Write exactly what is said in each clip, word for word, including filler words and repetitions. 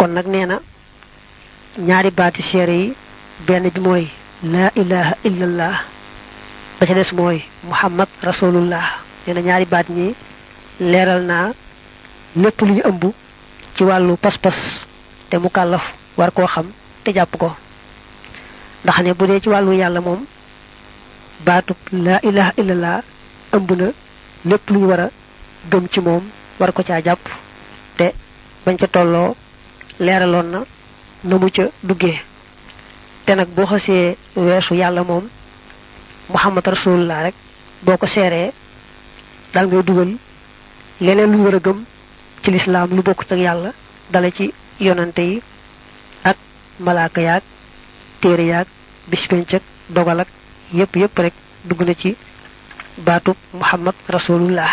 kon nag nee na ñaari baati seere yi benn bi mooy la ilaha illallah ba ca des mooy muhammad rasulullah nee na ñaari baat ñi leeral naa lépp lu ñu ëmb ci wàllu pas-pas te mu kàllaf war koo xam te jàpp ko ndax ne bu dee ci wàllu yàlla moom baatub la ilaha illallah ëmb na lépp lu ñu war a gëm ci moom war ko caa jàpp te bañ ca tolloo leeraloon na na mu ca duggee te nag boo xasee weesu yàlla moom muhammad rasulullah rek boo ko seeree dal ngay dugal leneen lu ñu war a gëm ci lislaam lu bokkut ak yàlla dala ci yonante yi ak malaaka yaag téere yaag bis penc ak dogal ak yépp yépp rek dugg na ci baatub muhammad rasulullah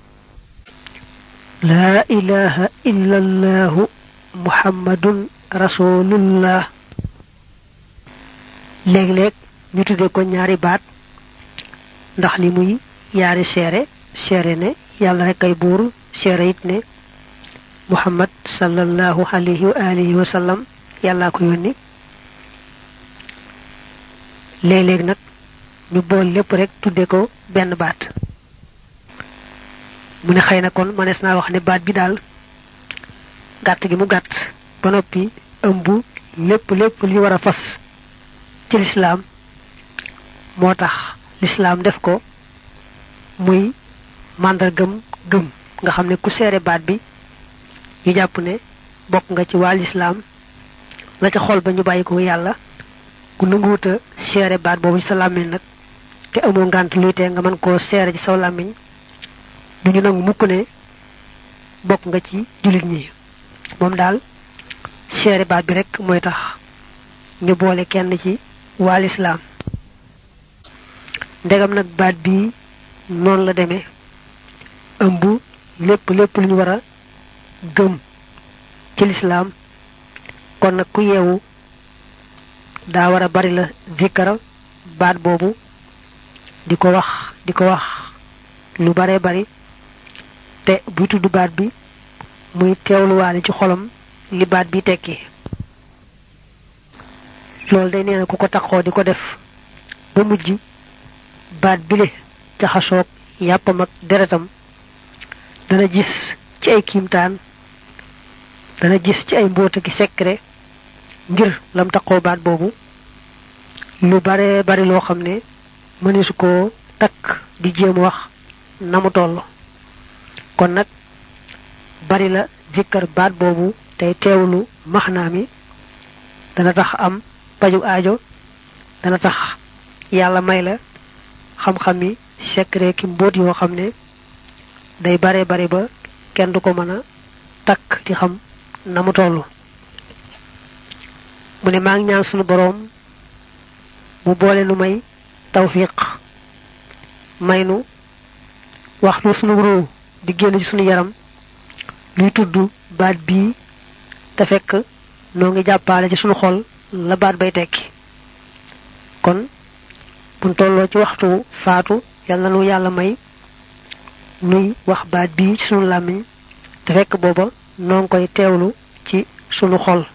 la ilaha illallahu muhammadun rasulullah léeg-léeg ñu tudde ko ñaari baat ndax li muy yaari seere seere ne yàlla rek ay buur seere it ne muhammad sallallahu alayhi wa alihi wa sallam yàllaa ko yónni léeg-léeg nag ñu bool lépp rek tudde ko benn baat mu ne xëy na kon mënees naa wax ne baat bi daal gàtt gi mu gàtt ba noppi ëmb lépp lépp li war a fas ci lislaam moo tax lislaam def ko muy màndargam gëm nga xam ne ku seere baat bi ñu jàpp ne bokk nga ci waa lislaam la ca xol ba ñu bàyyi ko yàlla ku nanguwuta seere baat boobu ci sa làmmiñ nag te amoo ngànt luy tee nga mën koo seere ci saw làmmiñ duñu nangu mukk ne bokk nga ci jullit ñi moom daal seere baat bi rek mooy tax ñu boole kenn ci waa lislaam ndegam nag baat bi noonu la demee ëmb lépp lépp lu ñu war a gëm ci lislaam kon nag ku yeewu daa war a bari la zikkara baat boobu di ko wax di ko wax lu bare bari te buy tudd baat bi muy teewluwaale ci xolam li baat bi tekki loolu day nee na ku ko taxoo di ko def ba mujj baat bile jaxasoog yàppam ak deretam dana gis ci ay kiimtaan dana gis ci ay mbóota ki secret ngir lam taxoo baat boobu lu bare bari loo xam ne mëneesu koo takk di jéem wax na mu toll kon nag bari la zikkar baat boobu tey teewlu maxnaa mi dana tax am paju aajo dana tax yàlla may la xam-xam yi secret ki mbóot yoo xam ne day bare bare ba kenn du ko mën a takk di xam na mu toll mu ne maa ngi ñaan sunu boroom mu boole nu may tawfiq may nu waxtu sunu ruu di génn ci sunu yaram luy tudd baat bii te fekk noo ngi jàppaale ci sunu xol la baat bay tekki kon buñ tolloo ci waxtu faatu yàlla na nu yàlla may nuy wax baat bii ci sunu làmmiñ te fekk booba noo ngi koy teewlu ci sunu xol